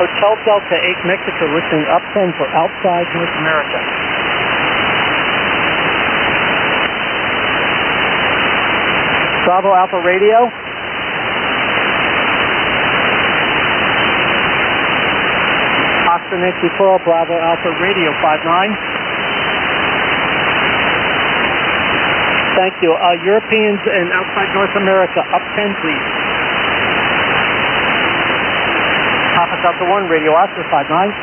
Hotel Delta 8 Mexico, listening up 10 for outside North America. Bravo Alpha Radio. Oscar Nancy Pearl, Bravo Alpha Radio 59. Thank you. Europeans and outside North America, up 10, please. Papa Delta 1, Radio Oscar 59.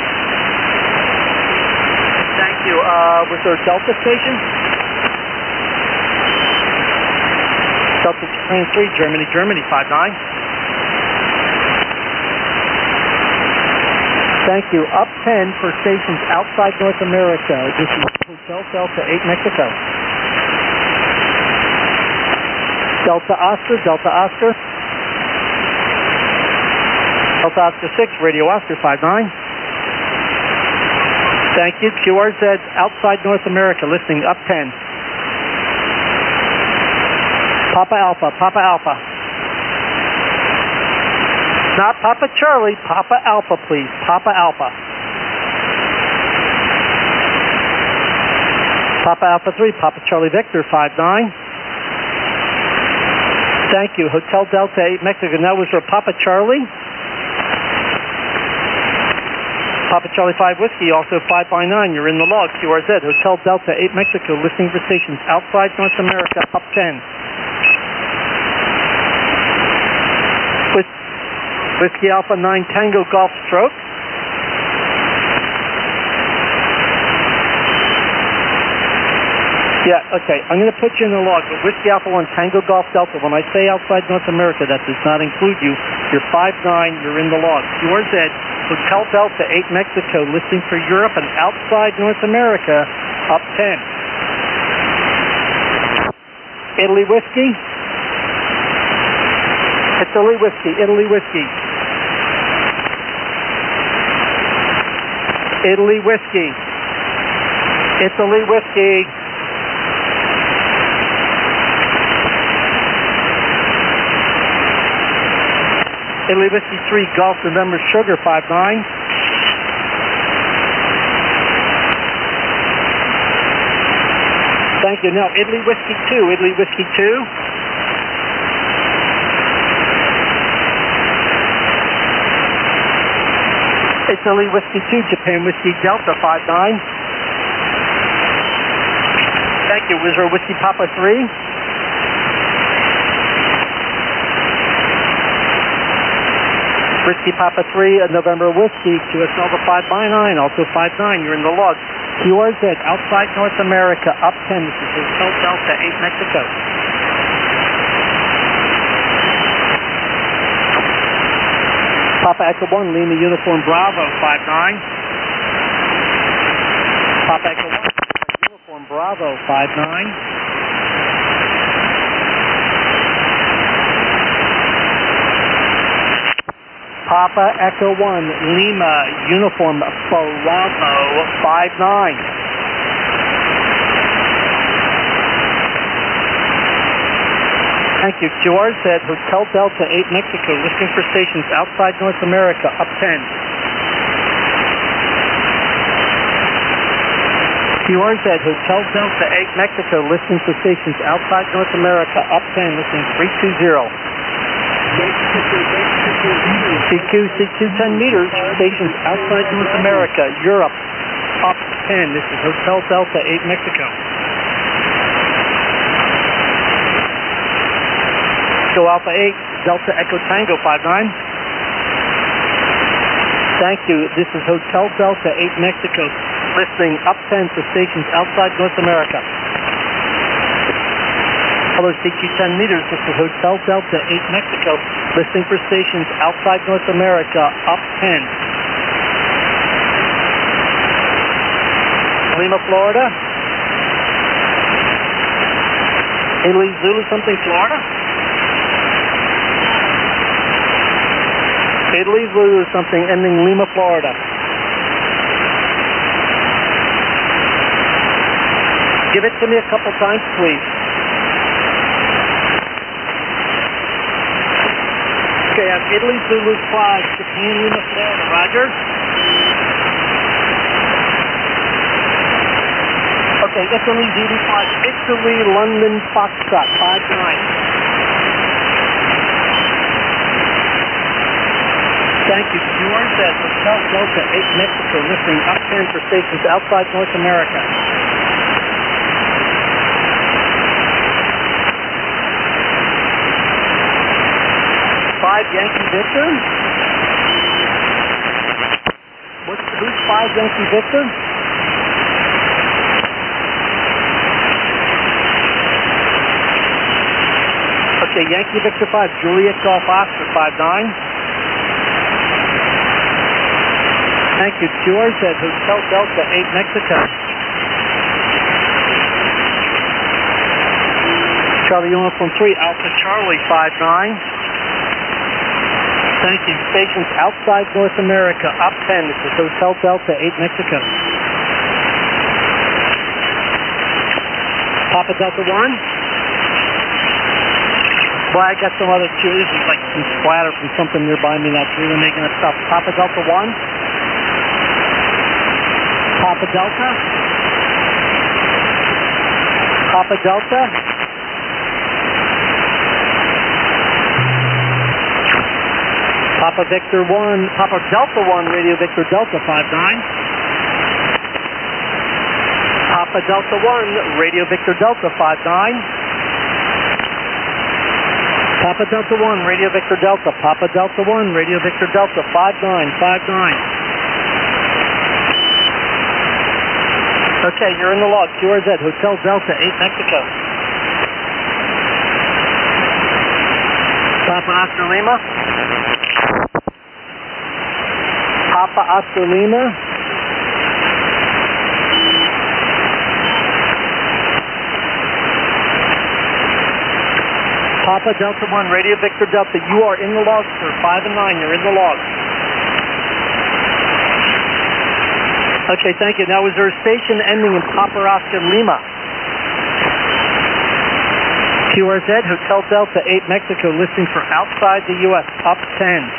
Thank you. Was there a Delta station? Delta Japan 3, Germany, 59. Thank you. Up 10 for stations outside North America. This is Hotel Delta 8 Mexico. Delta Oscar, Delta Oscar. Delta Oscar 6, Radio Oscar 59. Thank you. QRZ outside North America, listening up 10. Papa Alpha, Papa Alpha. Not Papa Charlie, Papa Alpha, please. Papa Alpha. Papa Alpha 3, Papa Charlie Victor 59. Thank you. Hotel Delta 8 Mexico. Now was there Papa Charlie? Papa Charlie 5 Whiskey, also 5 by 9. You're in the log. QRZ. Hotel Delta 8 Mexico, listening for stations outside North America, up 10. Whiskey Alpha 9 Tango Golf Stroke. Yeah, okay. I'm going to put you in the log. But Whiskey Alpha 1 Tango Golf Delta. When I say outside North America, that does not include you. You're 5'9". You're in the log. QRZ, Hotel Delta 8 Mexico, listening for Europe and outside North America, up 10. Italy Whiskey. Italy Whiskey. Italy Whiskey. Italy Whiskey. Italy Whiskey. Italy Whiskey 3, Golf November Sugar 59. Thank you. Now, Italy Whiskey 2, Italy Whiskey 2. Italy Whiskey 2, Japan Whiskey Delta 59. Thank you. Wizard Whiskey Papa 3. Whiskey Papa 3, November Whiskey, QS Nova 5 by 9, also 5'9". You're in the log. QRZ, outside North America, up 10. This is Hotel Delta 8 Mexico. Papa Echo 1, Lima Uniform Bravo 59. Papa Echo 1, Uniform Bravo 59. Papa Echo 1, Lima Uniform Bravo 59. Thank you. QRZ, Hotel Delta 8 Mexico, listening for stations outside North America, up 10. QRZ, Hotel Delta 8 Mexico, listening for stations outside North America, up 10, listening 320. CQ 10 meters, stations outside North America, Europe, up 10. This is Hotel Delta 8 Mexico. Go Alpha 8, Delta Echo Tango 59. Thank you. This is Hotel Delta 8 Mexico, listening up 10 for stations outside North America. Hello, CQ 10 meters. This is Hotel Delta 8 Mexico, listening for stations outside North America, up 10. Lima, Florida. Italy Zulu something, Florida. Italy Zulu something, ending Lima, Florida. Give it to me a couple times, please. Okay, I'm Italy Zulu 5, Japan Lima Florida, roger. Okay, Italy Zulu 5, Italy London Foxtrot, 5-9. Thank you. QRZ, Hotel Delta 8 Mexico, listening up 10 for stations outside North America. Yankee Victor? Who's 5 Yankee Victor? Okay, Yankee Victor 5, Juliet Golf Oscar 5-9. Thank you. QRZ, Hotel Delta 8 Mexico. Charlie Uniform 3, Alpha Charlie 5-9. Thank you. Stations outside North America, up 10. This is Hotel Delta 8 Mexico. Papa Delta 1. Well, I got some other too. This is like some splatter from something nearby me that's really making it tough. Papa Delta 1. Papa Delta. Papa Delta. Papa Victor 1, Papa Delta 1, Radio Victor Delta 5-9. Papa Delta 1, Radio Victor Delta 5-9. Papa Delta 1, Radio Victor Delta, Papa Delta 1, Radio Victor Delta 5-9, 5-9. Okay, you're in the log. QRZ, Hotel Delta 8 Mexico. Papa Oscar Lima. Papa Oscar Lima. Papa Delta 1, Radio Victor Delta. You are in the log, sir. 5 and 9. You're in the log. Okay, thank you. Now, is there a station ending in Papa Oscar Lima? QRZ, Hotel Delta 8 Mexico, listening for outside the U.S. up 10.